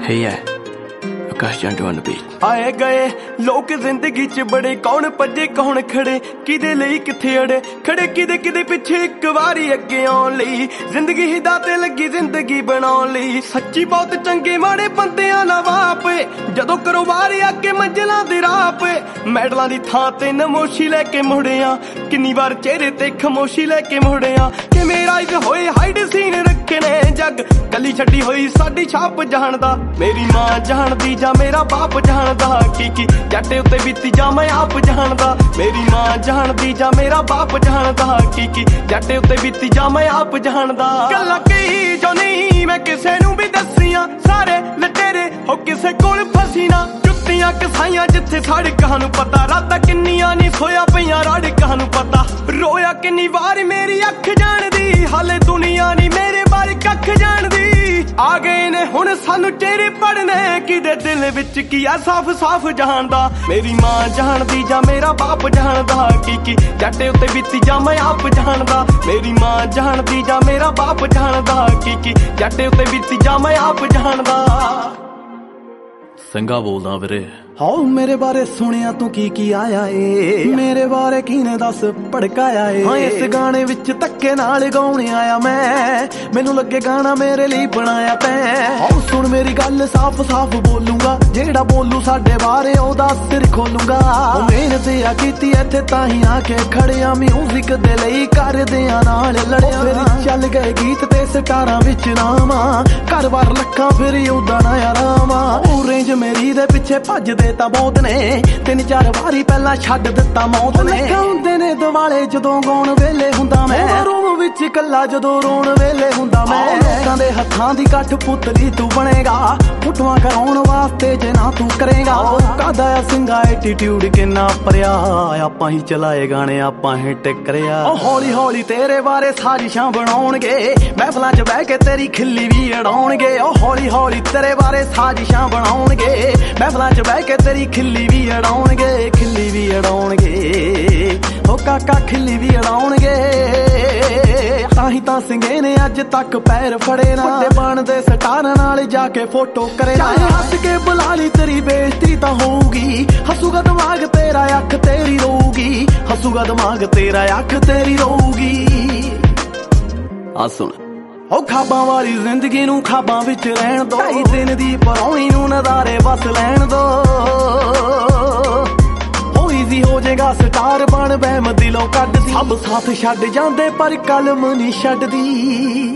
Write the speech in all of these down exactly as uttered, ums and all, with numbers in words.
Hey yeah, Akash Jantu on the beat. ਆਏ ਗਏ ਲੋਕ ਜ਼ਿੰਦਗੀ ਚ ਬੜੇ, ਕੌਣ ਭੱਜੇ ਕੌਣ ਖੜੇ, ਕਿਦੇ ਲਈ ਕਿੱਥੇ ਅੜੇ ਖੜੇ, ਕਿਦੇ ਕਿਦੇ ਪਿੱਛੇ ਇੱਕ ਵਾਰੀ ਅੱਗੇ ਆਉਣ ਲਈ। ਜ਼ਿੰਦਗੀ ਹੀ ਦਾਤੇ ਲੱਗੀ ਜ਼ਿੰਦਗੀ ਬਣਾਉਣ ਲਈ। ਸੱਚੀ ਬਹੁਤ ਚੰਗੇ ਮਾੜੇ ਬੰਦਿਆਂ ਨਾਲ ਵਾਪੇ, ਜਦੋਂ ਕਰੋ ਵਾਰੀ ਅੱਗੇ ਮੰਜ਼ਲਾਂ ਦੇ ਰਾਹ ਪੇ। ਮੈਡਲਾਂ ਦੀ ਥਾਂ ਤੇ ਨਮੋਸ਼ੀ ਲੈ ਕੇ ਮੁੜਿਆ, ਕਿੰਨੀ ਵਾਰ ਚਿਹਰੇ ਤੇ ਖਮੋਸ਼ੀ ਲੈ ਕੇ ਮੁੜਿਆ। ਕਿ ਮੇਰਾ ਇੱਕ ਹੋਏ ਹਾਈਡ ਸੀਨ ਰੱਖੇ ਨੇ ਜੱਗ, ਕੱਲੀ ਛੱਡੀ ਹੋਈ ਸਾਡੀ ਛਾਪ ਜਾਣਦਾ। ਮੇਰੀ ਮਾਂ ਜਾਣਦੀ ਜਾਂ ਮੇਰਾ ਬਾਪ ਜਾਣਦਾ, ਕੀ ਕੀ ਜੱਟ ਉੱਤੇ ਬੀਤੀ ਜਾਂ ਮੈਂ ਆਪ ਜਾਣਦਾ। ਮੇਰੀ ਮਾਂ ਜਾਣਦੀ ਜਾਂ ਮੇਰਾ ਬਾਪ ਜਾਣਦਾ, ਕੀ ਕੀ ਜੱਟ ਉੱਤੇ ਬੀਤੀ ਜਾਂ ਮੈਂ ਆਪ ਜਾਣਦਾ। ਗੱਲਾਂ ਕਹੀ ਜੋ ਨਹੀਂ ਮੈਂ ਕਿਸੇ ਨੂੰ ਵੀ ਦੱਸੀਆਂ, ਸਾਰੇ ਲਟੇਰੇ ਹੋ ਕਿਸੇ ਕੋਲ ਫਸੀ ਨਾ। ਜੁੱਤੀਆਂ ਕਸਾਈਆਂ ਜਿੱਥੇ ਸੜਕਾਂ ਨੂੰ ਪਤਾ, ਰਾਤਾਂ ਕਿੰਨੀਆਂ ਨਹੀਂ ਸੋਇਆ ਪਈਆਂ ਰੜਕਾਂ ਨੂੰ ਪਤਾ। ਰੋਇਆ ਕਿੰਨੀ ਵਾਰ ਮੇਰੀ ਅੱਖ ਜਾਣਦੀ, ਹਾਲੇ ਦੁਨੀਆ ਨਹੀਂ ਮੇਰੇ ਬਾਰੇ ਕੱਖ ਜਾਣਦੀ। ਆ ਗਏ ਨੇ ਹੁਣ ਸਾਨੂੰ ਚਿਹਰੇ ਪੜਨੇ, ਕਿਦੇ ਦਿਲ ਵਿੱਚ ਕੀ ਆ ਸਾਫ਼ ਸਾਫ਼ ਜਾਣਦਾ। ਮੇਰੀ ਮਾਂ ਜਾਣਦੀ ਜਾਂ ਮੇਰਾ ਬਾਪ ਜਾਣਦਾ, ਕੀ ਕੀ ਜੱਟ ਉੱਤੇ ਬੀਤੀ ਜਾਂ ਮੈਂ ਆਪ ਜਾਣਦਾ। ਮੇਰੀ ਮਾਂ ਜਾਣਦੀ ਜਾਂ ਮੇਰਾ ਬਾਪ ਜਾਣਦਾ, ਕੀ ਕੀ ਜੱਟ ਉੱਤੇ ਬੀਤੀ ਜਾਂ ਮੈਂ ਆਪ ਜਾਣਦਾ। ਸਿੰਘਾ ਬੋਲਦਾ ਵੀਰੇ। ਹਾਉ ਮੇਰੇ ਬਾਰੇ ਸੁਣਿਆ ਤੂੰ ਕੀ ਕੀ ਆਇਆ ਏ, ਮੇਰੇ ਬਾਰੇ ਕਿਨੇ ਦੱਸ ਭੜਕਾਇਆ ਏ। ਹਾਂ ਇਸ ਗਾਣੇ ਵਿੱਚ ਧੱਕੇ ਨਾਲ ਗਾਉਣ ਆਇਆ ਮੈਂ, ਮੈਨੂੰ ਲੱਗੇ ਗਾਣਾ ਮੇਰੇ ਲਈ ਬਣਾਇਆ ਤੈਂ। ਹਾਉ ਸੁਣ ਮੇਰੀ ਗੱਲ ਸਾਫ਼ ਸਾਫ਼ ਬੋਲੂੰਗਾ, ਜਿਹੜਾ ਬੋਲੂ ਸਾਡੇ ਬਾਰੇ ਉਹਦਾ ਸਿਰ ਖੋਲੂੰਗਾ। ਮਿਹਨਤ ਆ ਕੀਤੀ ਇੱਥੇ ਤਾਂ ਹੀ ਆ ਕੇ ਖੜਿਆ, ਮਿਊਜ਼ਿਕ ਦੇ ਲਈ ਕਰਦੇ ਆ ਨਾਲ ਲੜਿਆ। ਫਿਰ ਚੱਲ ਗਏ ਗੀਤ ਤੇ ਸਟਾਰਾਂ ਵਿੱਚ ਨਾਵਾਂ, ਘਰ ਬਾਰ ਲੱਖਾਂ ਫਿਰ ਉਦਾਂ ਨਾ ਆਰਾਮਾਂ। ਉਹ ਰੇਂਜ ਮੇਰੀ ਦੇ ਪਿੱਛੇ ਭੱਜਦੇ ਤਾਂ ਬਹੁਤ ਨੇ, ਤਿੰਨ ਚਾਰ ਵਾਰੀ ਪਹਿਲਾਂ ਛੱਡ ਦਿੱਤਾ ਮੌਤ ਨੇ। ਹੁੰਦੇ ਨੇ ਦਿਵਾਲੇ ਜਦੋਂ ਗਾਉਣ ਵੇਲੇ ਹੁੰਦਾ ਮੈਂ, ਰੂਮ ਵਿੱਚ ਇਕੱਲਾ ਜਦੋਂ ਰੋਣ ਵੇਲੇ ਹੁੰਦਾ ਮੈਂ। ਲੋਕਾਂ ਦੇ ਹੱਥਾਂ ਦੀ ਕੱਠ ਪੁਤਲੀ ਤੂੰ ਬਣੇਗਾ, ਫੁੱਟਵਾਂ ਕਰਾਉਣ ਵਾਸਤੇ ਜੇ ਨਾ ਤੂੰ ਕਰੇਗਾ। ਕਾਦਾ ਆ ਸਿੰਘਾ ਐਟੀਟਿਊਡ ਕਿੰਨਾ ਭਰਿਆ, ਆਪਾਂ ਹੀ ਚਲਾਏ ਗਾਣੇ ਆਪਾਂ ਹੀ ਟਿਕਰਿਆ। ਹੌਲੀ ਹੌਲੀ ਤੇਰੇ ਬਾਰੇ ਸਾਜ਼ਿਸ਼ਾਂ ਬਣਾਉਣਗੇ, ਮਹਿਫਲਾਂ 'ਚ ਬਹਿ ਕੇ ਤੇਰੀ ਖਿੱਲੀ ਵੀ ਅੜਾਉਣਗੇ। ਉਹ ਹੌਲੀ ਹੌਲੀ ਤੇਰੇ ਬਾਰੇ ਸਾਜ਼ਿਸ਼ਾਂ ਬਣਾਉਣਗੇ, ਮਹਿਫਲਾਂ 'ਚ ਬਹਿ ਕੇ ਤੇਰੀ ਖਿੱਲੀ ਵੀ ਅੜਾਉਣਗੇ, ਖਿੱਲੀ ਵੀ ਅੜਾਉਣਗੇ। ਹੋ ਕਾਕਾ ਖਿੱਲੀ ਵੀ ਅੜਾਉਣਗੇ। ਤਾਂ ਹੀ ਤਾਂ ਸਿੰਘੇ ਨੇ ਅੱਜ ਤੱਕ ਪੈਰ ਫੜੇ ਨਾ, ਵੱਡੇ ਬਣਦੇ ਸਟਾਰਾਂ ਨਾਲ ਜਾ ਕੇ ਫੋਟੋ ਕਰੇ ਨਾ। ਹੱਸ ਕੇ ਬੁਲਾ ਲਈ ਤੇਰੀ ਬੇਇੱਜ਼ਤੀ ਤਾਂ ਹੋਊਗੀ, ਹੱਸੂਗਾ ਦਿਮਾਗ ਤੇਰਾ ਅੱਖ ਤੇਰੀ ਰੋਊਗੀ, ਹੱਸੂਗਾ ਦਿਮਾਗ ਤੇਰਾ ਅੱਖ ਤੇਰੀ ਰੋਊਗੀ। ਆ ਸੁਣ ਉਹ ਖਾਬਾਂ ਵਾਲੀ ਜ਼ਿੰਦਗੀ ਨੂੰ ਖਾਬਾਂ ਵਿੱਚ ਰਹਿਣ ਦੋ, ਢਾਈ ਦਿਨ ਦੀ ਪਰੌਣੀ ਨੂੰ ਨਜ਼ਾਰੇ ਬਸ ਲੈਣ ਦੋ। ਹੋ ਈਜ਼ੀ ਹੋ ਜਾਏਗਾ ਸਟਾਰ ਬਣ ਬਹਿਮ ਦਿਲੋਂ ਕੱਢਦੀ, ਸਭ ਸਾਥ ਛੱਡ ਜਾਂਦੇ ਪਰ ਕਲਮ ਨਹੀਂ ਛੱਡਦੀ।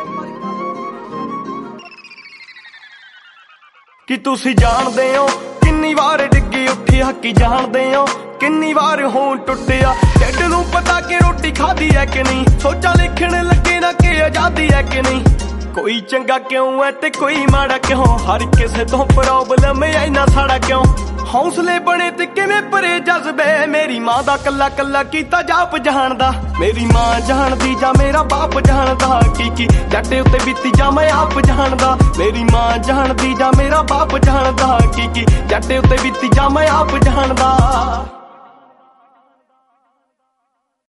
ਕਿ ਤੁਸੀਂ ਜਾਣਦੇ ਹੋ ਕਿੰਨੀ ਵਾਰ ਡਿੱਗੀ ਉੱਠੀ, ਹੱਕੀ ਜਾਣਦੇ ਹੋ ਕਿੰਨੀ ਵਾਰ ਹੋਂ ਟੁੱਟਿਆ। ਢਿੱਡ ਨੂੰ ਪਤਾ ਕਿ ਰੋਟੀ ਖਾਦੀ ਹੈ ਕਿ ਨਹੀਂ, ਸੋਚਾਂ ਲਿਖਣ ਲੱਗੇ ਨਾ ਕਿ ਆਜ਼ਾਦੀ ਹੈ ਕਿ ਨਹੀਂ। ਕੋਈ ਚੰਗਾ ਕਿਉਂ ਹੈ ਤੇ ਕੋਈ ਮਾੜਾ ਕਿਉਂ, ਹਰ ਕਿਸੇ ਤੋਂ ਪ੍ਰੋਬਲਮ ਹੈ ਇੰਨਾ ਸਾੜਾ ਕਿਉਂ। ਹੌਸਲੇ ਬਣੇ ਤੇ ਕਿਵੇਂ ਭਰੇ ਜਜ਼ਬੇ, ਮੇਰੀ ਮਾਂ ਦਾ ਕੱਲਾ ਕੱਲਾ ਕੀਤਾ ਜਾਪ ਜਾਣਦਾ। ਮੇਰੀ ਮਾਂ ਜਾਣਦੀ ਜਾਂ ਮੇਰਾ ਬਾਪ ਜਾਣਦਾ, ਕੀ ਕੀ ਜੱਟ ਉੱਤੇ ਬੀਤੀ ਜਾਂ ਮੈਂ ਆਪ ਜਾਣਦਾ। ਮੇਰੀ ਮਾਂ ਜਾਣਦੀ ਜਾਂ ਮੇਰਾ ਬਾਪ ਜਾਣਦਾ, ਕੀ ਕੀ ਜੱਟ ਉੱਤੇ ਬੀਤੀ ਜਾਂ ਮੈਂ ਆਪ ਜਾਣਦਾ।